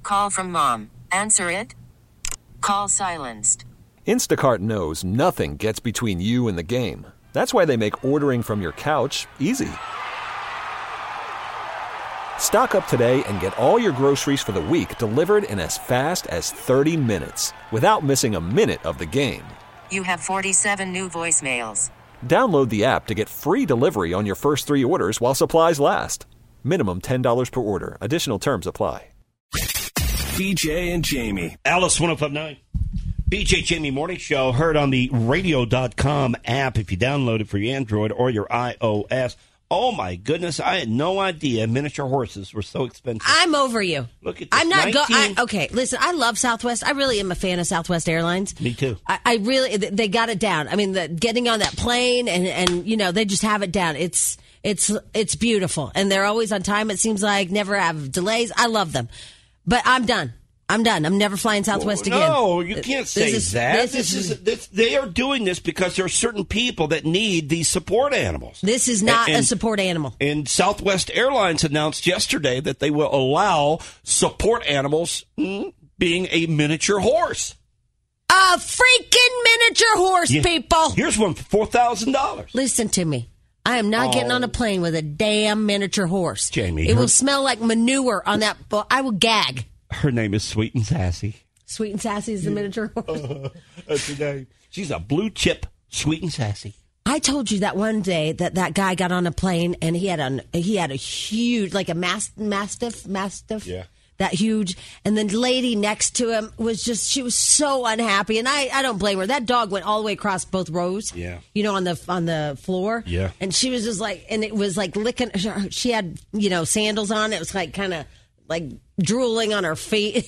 call from mom. Answer it. Call silenced. Instacart knows nothing gets between you and the game. That's why they make ordering from your couch easy. Stock up today and get all your groceries for the week delivered in as fast as 30 minutes without missing a minute of the game. You have 47 new voicemails. Download the app to get free delivery on your first 3 orders while supplies last. Minimum $10 per order. Additional terms apply. BJ and Jamie. Alice 105.9. BJ Jamie Morning Show, heard on the radio.com app if you download it for your Android or your iOS. Oh, my goodness. I had no idea miniature horses were so expensive. I'm over you. Look at this. I'm not okay, listen, I love Southwest. I really am a fan of Southwest Airlines. Me too. I really, they got it down. I mean, getting on that plane and you know, they just have it down. It's beautiful. And they're always on time, it seems like, never have delays. I love them. But I'm done. I'm never flying Southwest again. No, you can't say that. They are doing this because there are certain people that need these support animals. This is not a support animal. And Southwest Airlines announced yesterday that they will allow support animals being a miniature horse. A freaking miniature horse, people. Here's one for $4,000. Listen to me. I am not getting on a plane with a damn miniature horse. Jamie. It will smell like manure on that. I will gag. Her name is Sweet and Sassy. Sweet and Sassy is the miniature horse. That's her name. She's a blue chip Sweet and Sassy. I told you that one day that guy got on a plane and he had a huge, like a mastiff. Yeah. That huge. And the lady next to him she was so unhappy. And I don't blame her. That dog went all the way across both rows. Yeah. You know, on the floor. Yeah. And she was just like, and it was like licking, she had, you know, sandals on. It was like kind of like drooling on her feet.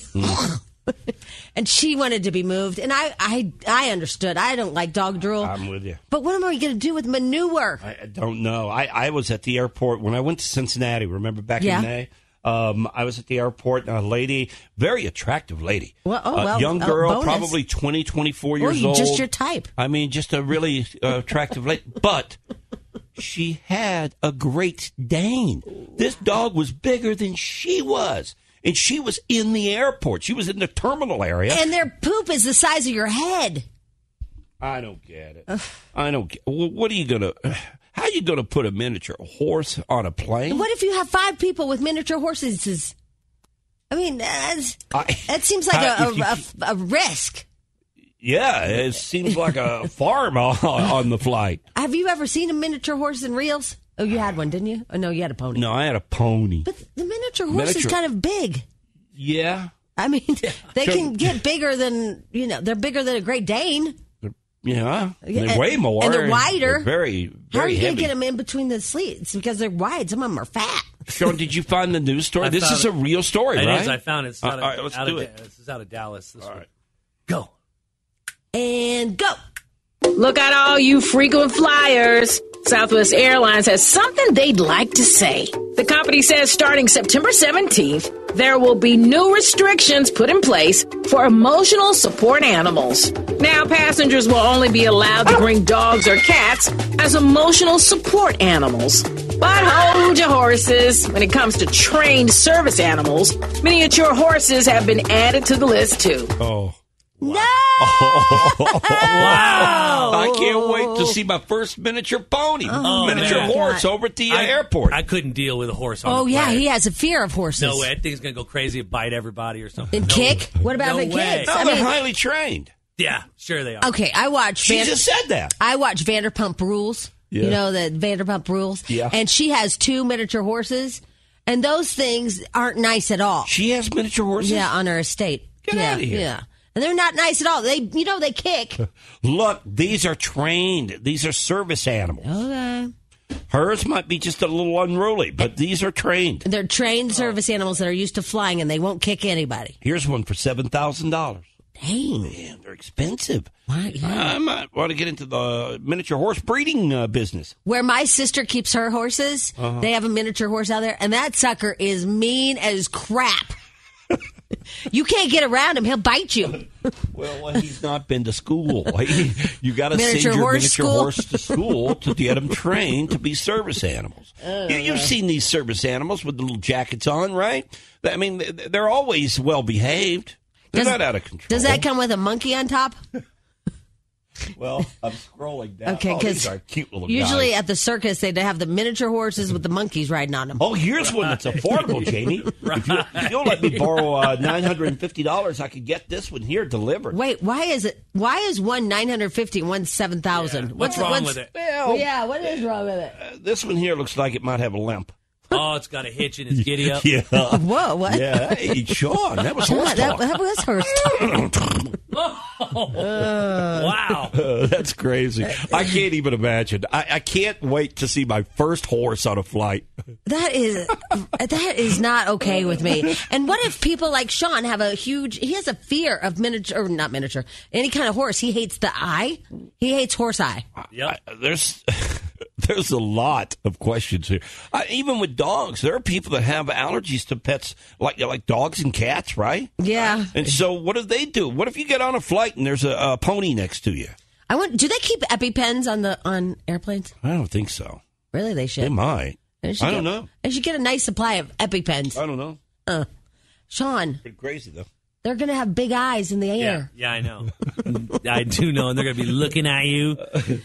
And she wanted to be moved. And I understood. I don't like dog drool. I'm with you. But what am I going to do with manure? I don't know. I was at the airport when I went to Cincinnati, remember back in May? I was at the airport, and a lady, very attractive lady. Young girl, probably 20, 24 years old. Just your type. I mean, just a really attractive lady. But she had a Great Dane. This dog was bigger than she was. And she was in the airport. She was in the terminal area. And their poop is the size of your head. I don't get it. I don't get what are you going to... How are you going to put a miniature horse on a plane? What if you have 5 people with miniature horses? I mean, that seems like a risk. Yeah, it seems like a farm on the flight. Have you ever seen a miniature horse in reels? Oh, you had one, didn't you? Oh, no, you had a pony. No, I had a pony. But the miniature horse is kind of big. Yeah. I mean, they can get bigger than, you know, they're bigger than a Great Dane. Yeah, they weigh more. And they're wider. They're very, very How are you going heavy. to get them in between the seats? Because they're wide. Some of them are fat. Sean, did you find the news story? This is a real story, right? It is. I found it. It's all right, let's do it. This is out of Dallas. All right. Go. And go. Look out, all you frequent flyers. Southwest Airlines has something they'd like to say. The company says starting September 17th, there will be new restrictions put in place for emotional support animals. Now, passengers will only be allowed to bring dogs or cats as emotional support animals. But hold your horses. When it comes to trained service animals, miniature horses have been added to the list, too. Oh. No! Wow! I can't wait to see my first miniature pony, miniature horse over at the airport. I couldn't deal with a horse on Oh, the yeah, plane. he has a fear of horses. No way. That thing's going to go crazy and bite everybody or something. And kick? What about the kids? No, they're highly trained. Yeah, sure they are. Okay, I watched... She just said that. I watch Vanderpump Rules. Yeah. You know, the Vanderpump Rules? Yeah. And she has 2 miniature horses, and those things aren't nice at all. She has miniature horses? Yeah, on her estate. Get out of here. Yeah. And they're not nice at all. They kick. Look, these are trained. These are service animals. Okay. Hers might be just a little unruly, but these are trained. They're trained service animals that are used to flying, and they won't kick anybody. Here's one for $7,000. Dang. Man, they're expensive. What? Yeah. I might want to get into the miniature horse breeding business. Where my sister keeps her horses, they have a miniature horse out there, and that sucker is mean as crap. You can't get around him. He'll bite you. Well, he's not been to school. You got to send Miniature your horse miniature school? horse to school to get them trained to be service animals. You've seen these service animals with the little jackets on, right? I mean, they're always well behaved. They're not out of control. Does that come with a monkey on top? Well, I'm scrolling down. Okay, these because are cute little usually guys. at the circus they'd have the miniature horses with the monkeys riding on them. Oh, here's one that's affordable, Jamie. If you'll let me borrow $950, I could get this one here delivered. Wait, why is one 950 and one 7,000? Yeah. What's wrong with it? Well, Yeah, what is wrong with it? this one here looks like it might have a limp. Oh, it's got a hitch and it's giddy up. Yeah. Whoa, what? Yeah. Hey, Sean, that was horse that talk. was horse talk. Wow. That's crazy. I can't even imagine. I can't wait to see my first horse on a flight. That is not okay with me. And what if people like Sean have he has a fear of miniature, or not miniature, any kind of horse. He hates the eye. He hates horse eye. Yep. There's a lot of questions here. Even with dogs, there are people that have allergies to pets like dogs and cats, right? Yeah. And so what do? What if you get on a flight and there's a pony next to you? Do they keep EpiPens on airplanes? I don't think so. Really, they should. They might. They should I don't know. They should get a nice supply of EpiPens. I don't know. Sean, Pretty crazy, though. they're going to have big eyes in the air. Yeah, I know. I do know, and they're going to be looking at you.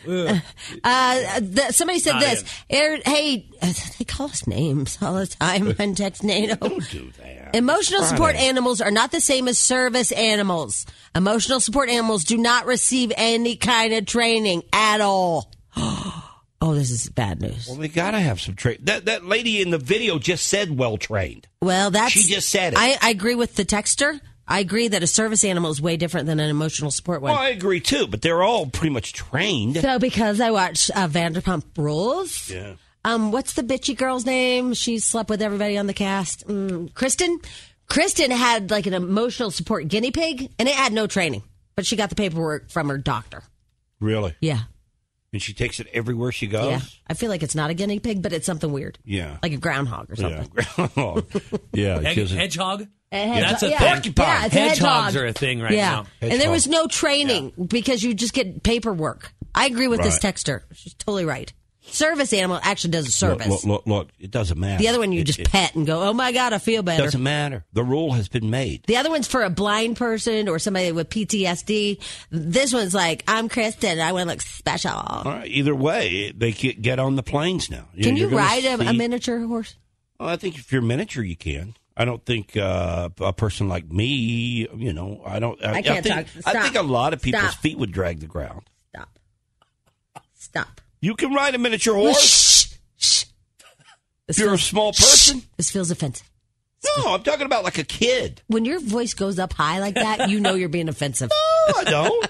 Somebody said this. Hey, they call us names all the time on Text NATO. Don't do that. Emotional support animals are not the same as service animals. Emotional support animals do not receive any kind of training at all. Oh, this is bad news. Well, they got to have some training. That lady in the video just said well-trained. Well, She just said it. I agree with the texter. I agree that a service animal is way different than an emotional support one. Well, I agree, too, but they're all pretty much trained. So because I watched Vanderpump Rules. Yeah. What's the bitchy girl's name? She slept with everybody on the cast. Kristen. Kristen had like an emotional support guinea pig, and it had no training, but she got the paperwork from her doctor. Really? Yeah. And she takes it everywhere she goes? Yeah. I feel like it's not a guinea pig, but it's something weird. Yeah. Like a groundhog or something. Yeah. Hedgehog? That's a thing. Porcupine. Yeah, it's a Hedgehogs hedgehog. are a thing right now. And there was no training because you just get paperwork. I agree with this texter. She's totally right. Service animal actually does a service. Look, it doesn't matter. The other one you just pet and go, oh my God, I feel better. Doesn't matter. The rule has been made. The other one's for a blind person or somebody with PTSD. This one's like, I'm Kristen. I want to look special. All right. Either way, they get on the planes now. Can you You're gonna ride a see- miniature horse? Well, I think if you're miniature, you can. I don't think a person like me, I don't. I can't think, talk. I Stop. think a lot of people's Stop. feet would drag the ground. Stop. You can ride a miniature horse Shh. if you're a small person. This feels offensive. No, I'm talking about like a kid. When your voice goes up high like that, you know you're being offensive. No, I don't.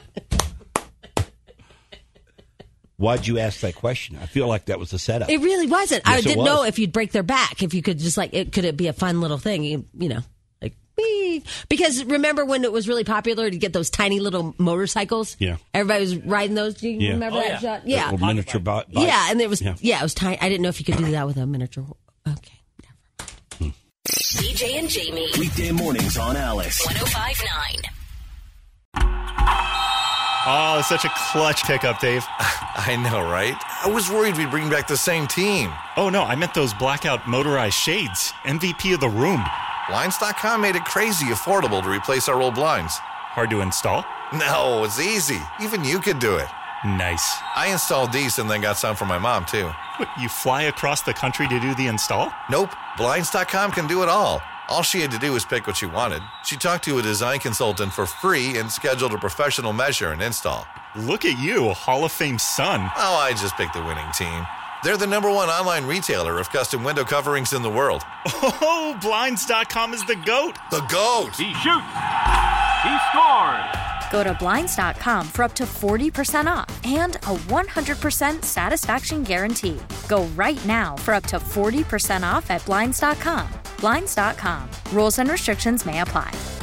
Why'd you ask that question? I feel like that was the setup. It really wasn't. I Yes, it didn't know was. if you'd break their back, if you could just could it be a fun little thing, you know, like, wee. Because remember when it was really popular to get those tiny little motorcycles? Yeah. Everybody was riding those. Do you remember that shot? Yeah. Little miniature bike. Yeah, and it was, Yeah. it was tiny. I didn't know if you could do that with a miniature. Okay. BJ and Jamie. Weekday mornings on Alice. 105.9. Oh, such a clutch pickup, Dave. I know, right? I was worried we'd bring back the same team. Oh, no, I meant those blackout motorized shades. MVP of the room. Blinds.com made it crazy affordable to replace our old blinds. Hard to install? No, it's easy. Even you could do it. Nice. I installed these and then got some for my mom, too. What, you fly across the country to do the install? Nope. Blinds.com can do it all. All she had to do was pick what she wanted. She talked to a design consultant for free and scheduled a professional measure and install. Look at you, a Hall of Fame son. Oh, I just picked the winning team. They're the #1 online retailer of custom window coverings in the world. Oh, Blinds.com is the GOAT. The GOAT! He shoots. He scores. Go to Blinds.com for up to 40% off and a 100% satisfaction guarantee. Go right now for up to 40% off at Blinds.com. Blinds.com. Rules and restrictions may apply.